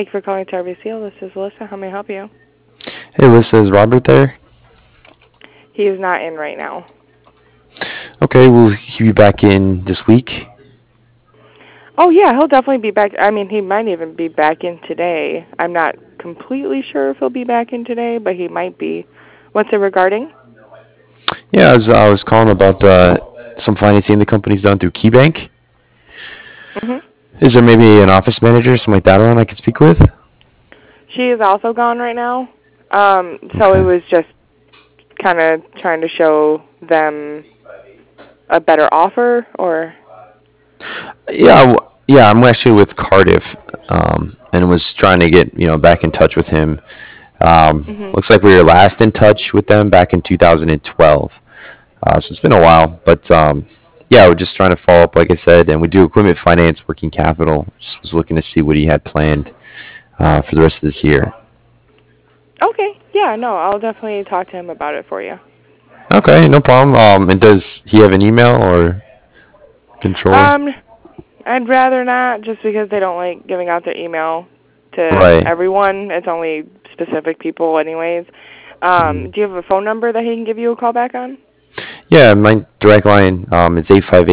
Thank you for calling Tarby Seal. This is Alyssa. How may I help you? Hey, Alyssa, is Robert there? He is not in right now. Okay, will he be back in this week? Oh, yeah, he'll definitely be back. I mean, he might even be back in today. I'm not completely sure if he'll be back in today, but he might be. What's it regarding? Yeah, I was calling about some financing the company's done through KeyBank. Hmm. Is there maybe an office manager, something like that, around I could speak with? She is also gone right now. So it Okay. was just kind of trying to show them a better offer, or? Yeah, yeah, I'm actually with Cardiff, and was trying to get back in touch with him. Hmm. Looks like we were last in touch with them back in 2012. So it's been a while, but yeah, we're just trying to follow up, like I said, and we do equipment finance, working capital. Just was looking to see what he had planned for the rest of this year. Okay. Yeah, no, I'll definitely talk to him about it for you. Okay, no problem. And does he have an email or control? Um, I'd rather not, just because they don't like giving out their email to Right. everyone. It's only specific people anyways. Mhm. Do you have a phone number that he can give you a call back on? Yeah, my direct line is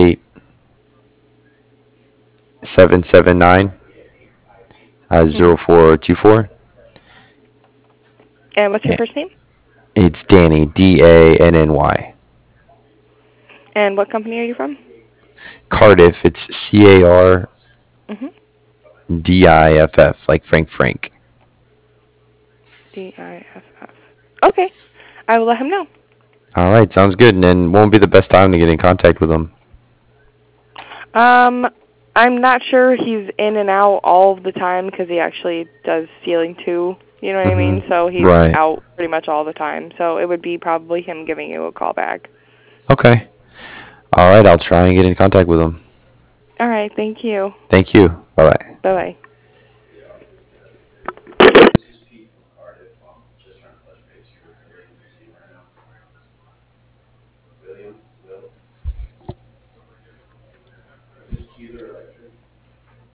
858-779 Hmm. 0424. And what's your Yeah, first name? it's Danny, Danny. And what company are you from? Cardiff, it's Hmm. CARDIFF, like Frank. DIFF. Okay. I will let him know. All right, sounds good. And then won't be the best time to get in contact with him. Um, I'm not sure he's in and out all of the time because he actually does ceiling too. You know what I mean? So he's Right. out pretty much all the time. So it would be probably him giving you a call back. Okay. All right, I'll try and get in contact with him. All right. Thank you. Thank you. Bye bye. Bye bye.